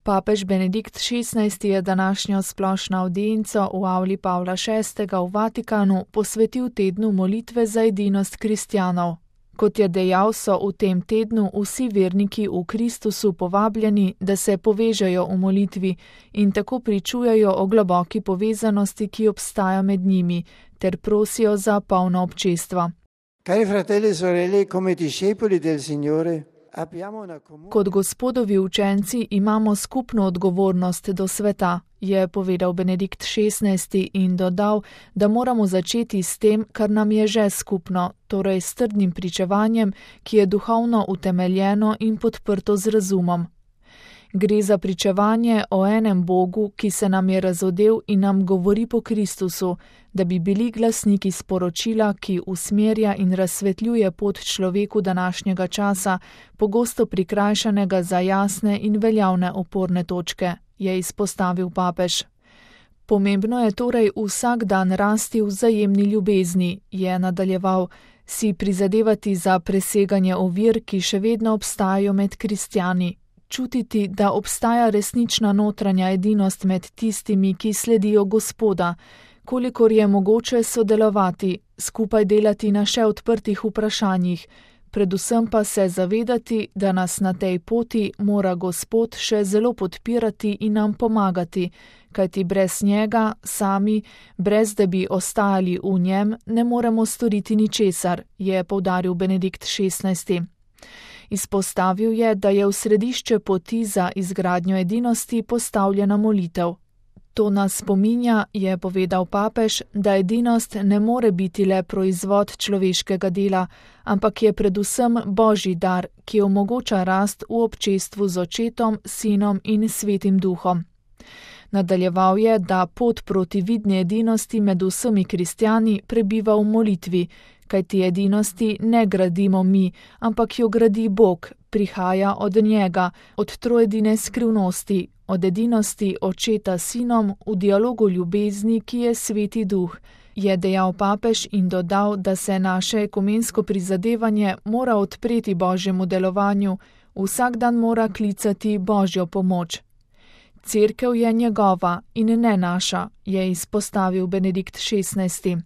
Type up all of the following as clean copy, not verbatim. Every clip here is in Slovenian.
Papež Benedikt XVI je današnjo splošno avdienco v avli Pavla VI. V Vatikanu posvetil tednu molitve za edinost kristjanov. Kot je dejal, so v tem tednu vsi verniki v Kristusu povabljeni, da se povežejo v molitvi in tako pričujejo o globoki povezanosti, ki obstaja med njimi, ter prosijo za polno občestvo. Cari fratelli e sorelle, come discepoli del Signore, kot Gospodovi učenci imamo skupno odgovornost do sveta, je povedal Benedikt XVI in dodal, da moramo začeti s tem, kar nam je že skupno, torej s trdnim pričevanjem, ki je duhovno utemeljeno in podprto z razumom. Gre za pričevanje o enem Bogu, ki se nam je razodel in nam govori po Kristusu, da bi bili glasniki sporočila, ki usmerja in razsvetljuje pot človeku današnjega časa, pogosto prikrajšanega za jasne in veljavne oporne točke, je izpostavil papež. Pomembno je torej vsak dan rasti v vzajemni ljubezni, je nadaljeval, si prizadevati za preseganje ovir, ki še vedno obstajajo med kristjani. Čutiti, da obstaja resnična notranja edinost med tistimi, ki sledijo Gospoda, kolikor je mogoče sodelovati, skupaj delati na še odprtih vprašanjih, predvsem pa se zavedati, da nas na tej poti mora Gospod še zelo podpirati in nam pomagati, kajti brez njega, sami, brez da bi ostajali v njem, ne moremo storiti ničesar, je poudaril Benedikt XVI. Izpostavil je, da je v središče poti za izgradnjo edinosti postavljena molitev. To nas spominja, je povedal papež, da edinost ne more biti le proizvod človeškega dela, ampak je predvsem Božji dar, ki omogoča rast v občestvu z Očetom, Sinom in Svetim Duhom. Nadaljeval je, da pot proti vidni edinosti med vsemi kristjani prebiva v molitvi, kajti edinosti ne gradimo mi, ampak jo gradi Bog, prihaja od njega, od trojedine skrivnosti, od edinosti Očeta s Sinom v dialogu ljubezni, ki je Sveti Duh, je dejal papež in dodal, da se naše ekumensko prizadevanje mora odpreti Božjemu delovanju, vsak dan mora klicati Božjo pomoč. Cerkev je njegova in ne naša, je izpostavil Benedikt XVI.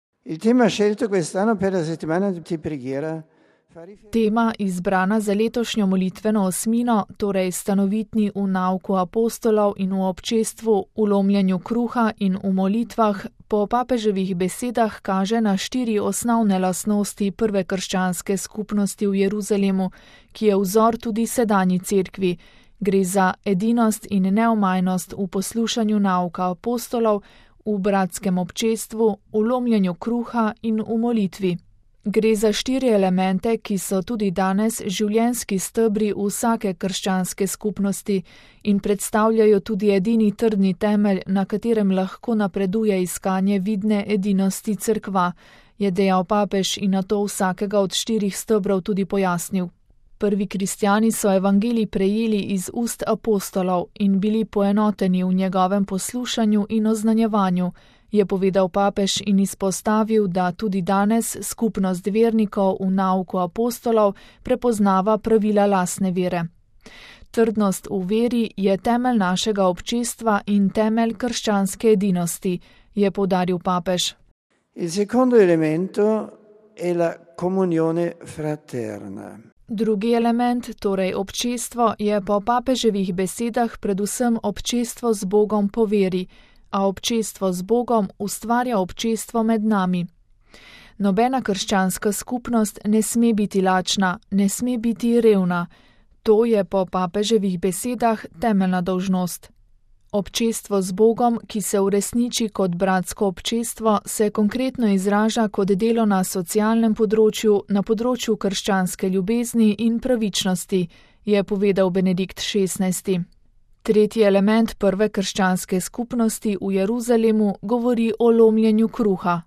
Tema izbrana za letošnjo molitveno osmino, torej stanovitni v nauku apostolov in v občestvu, v lomljenju kruha in v molitvah, po papeževih besedah kaže na 4 osnovne lastnosti prve krščanske skupnosti v Jeruzalemu, ki je vzor tudi sedanji cerkvi. Gre za edinost in neomajnost v poslušanju nauka apostolov, v bratskem občestvu, v lomljenju kruha in v molitvi. Gre za 4 elemente, ki so tudi danes življenjski stebri vsake krščanske skupnosti in predstavljajo tudi edini trdni temelj, na katerem lahko napreduje iskanje vidne edinosti cerkva, je dejal papež in nato vsakega od 4 stebrov tudi pojasnil. Prvi kristjani so evangelij prejeli iz ust apostolov in bili poenoteni v njegovem poslušanju in oznanjevanju, je povedal papež in izpostavil, da tudi danes skupnost vernikov v nauku apostolov prepoznava pravila lastne vere. Trdnost v veri je temelj našega občestva in temelj krščanske edinosti, je poudaril papež. Il secondo elemento è la comunione fraterna. Drugi element, torej občestvo, je po papeževih besedah predvsem občestvo z Bogom po veri, a občestvo z Bogom ustvarja občestvo med nami. Nobena krščanska skupnost ne sme biti lačna, ne sme biti revna. To je po papeževih besedah temeljna dolžnost. Občestvo z Bogom, ki se uresniči kot bratsko občestvo, se konkretno izraža kot delo na socialnem področju, na področju krščanske ljubezni in pravičnosti, je povedal Benedikt XVI. Tretji element prve krščanske skupnosti v Jeruzalemu govori o lomljenju kruha.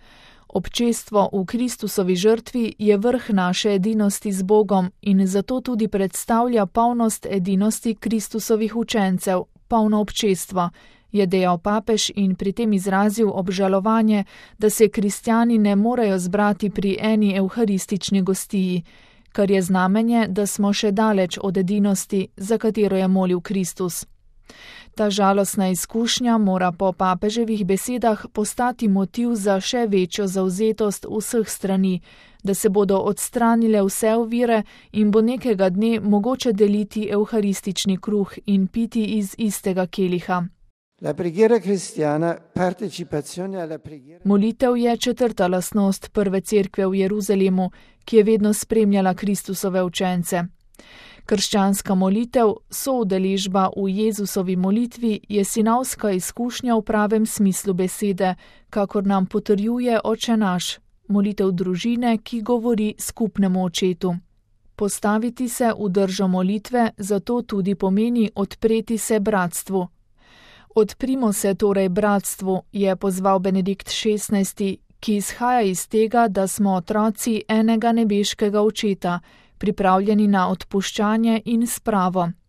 Občestvo v Kristusovi žrtvi je vrh naše edinosti z Bogom in zato tudi predstavlja polnost edinosti Kristusovih učencev, polno občestvo, je dejal papež in pri tem izrazil obžalovanje, da se kristjani ne morejo zbrati pri eni evharistični gostiji. kar je znamenje, da smo še daleč od edinosti, za katero je molil Kristus. Ta žalostna izkušnja mora po papeževih besedah postati motiv za še večjo zavzetost vseh strani, da se bodo odstranile vse ovire in bo nekega dne mogoče deliti evharistični kruh in piti iz istega keliha. Molitev je četrta lastnost prve cerkve v Jeruzalemu, ki je vedno spremljala Kristusove učence. Krščanska molitev, soudeležba v Jezusovi molitvi, je sinavska izkušnja v pravem smislu besede, kakor nam potrjuje Oče naš, molitev družine, ki govori skupnemu očetu. Postaviti se v držo molitve zato tudi pomeni odpreti se bratstvu. Odprimo se torej bratstvu, je pozval Benedikt XVI, ki izhaja iz tega, da smo otroci enega nebeškega očeta, pripravljeni na odpuščanje in spravo.